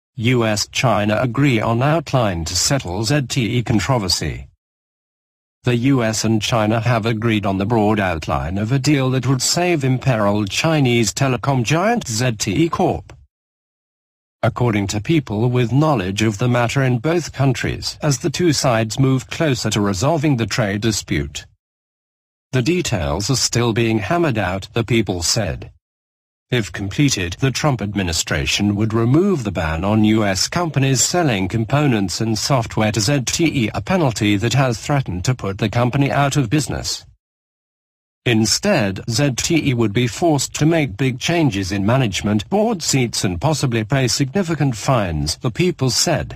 US-China agree on outline to settle ZTE controversy. The US and China have agreed on the broad outline of a deal that would save imperiled Chinese telecom giant ZTE Corp. According to people with knowledge of the matter in both countries, as the two sides move closer to resolving the trade dispute. The details are still being hammered out, the people said. If completed, the Trump administration would remove the ban on U.S. companies selling components and software to ZTE, a penalty that has threatened to put the company out of business. Instead, ZTE would be forced to make big changes in management, board seats and possibly pay significant fines, the people said.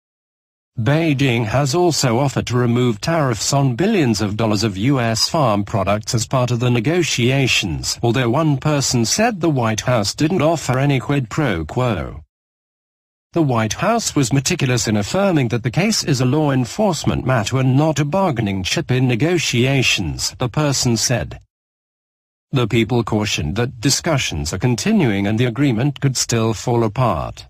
Beijing has also offered to remove tariffs on billions of dollars of U.S. farm products as part of the negotiations, although one person said the White House didn't offer any quid pro quo. The White House was meticulous in affirming that the case is a law enforcement matter and not a bargaining chip in negotiations, the person said. The people cautioned that discussions are continuing and the agreement could still fall apart.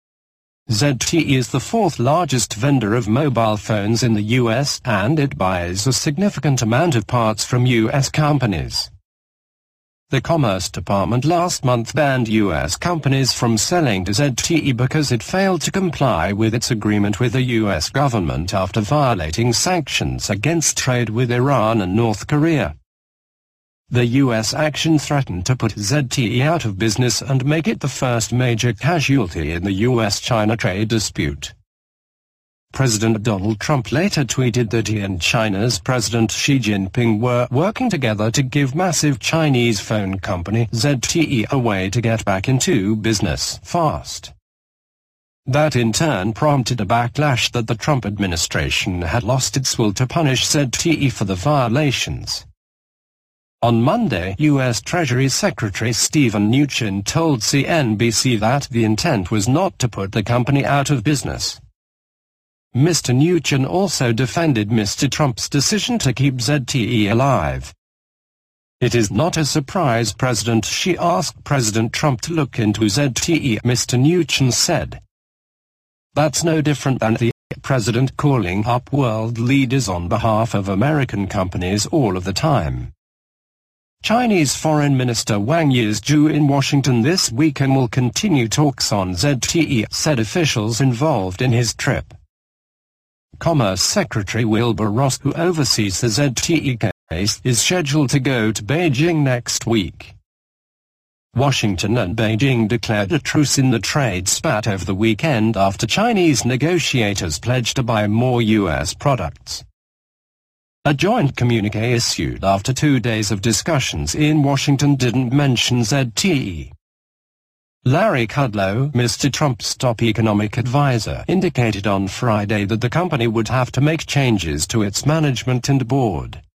ZTE is the fourth largest vendor of mobile phones in the U.S., and it buys a significant amount of parts from U.S. companies. The Commerce Department last month banned U.S. companies from selling to ZTE because it failed to comply with its agreement with the U.S. government after violating sanctions against trade with Iran and North Korea. The U.S. action threatened to put ZTE out of business and make it the first major casualty in the U.S.-China trade dispute. President Donald Trump later tweeted that he and China's President Xi Jinping were working together to give massive Chinese phone company ZTE a way to get back into business fast. That in turn prompted a backlash that the Trump administration had lost its will to punish ZTE for the violations. On Monday, U.S. Treasury Secretary Steven Mnuchin told CNBC that the intent was not to put the company out of business. Mr. Mnuchin also defended Mr. Trump's decision to keep ZTE alive. It is not a surprise President Xi asked President Trump to look into ZTE, Mr. Mnuchin said. That's no different than the president calling up world leaders on behalf of American companies all of the time. Chinese Foreign Minister Wang Yi is due in Washington this week and will continue talks on ZTE, said officials involved in his trip. Commerce Secretary Wilbur Ross, who oversees the ZTE case, is scheduled to go to Beijing next week. Washington and Beijing declared a truce in the trade spat over the weekend after Chinese negotiators pledged to buy more U.S. products. A joint communique issued after 2 days of discussions in Washington didn't mention ZTE. Larry Kudlow, Mr. Trump's top economic advisor, indicated on Friday that the company would have to make changes to its management and board.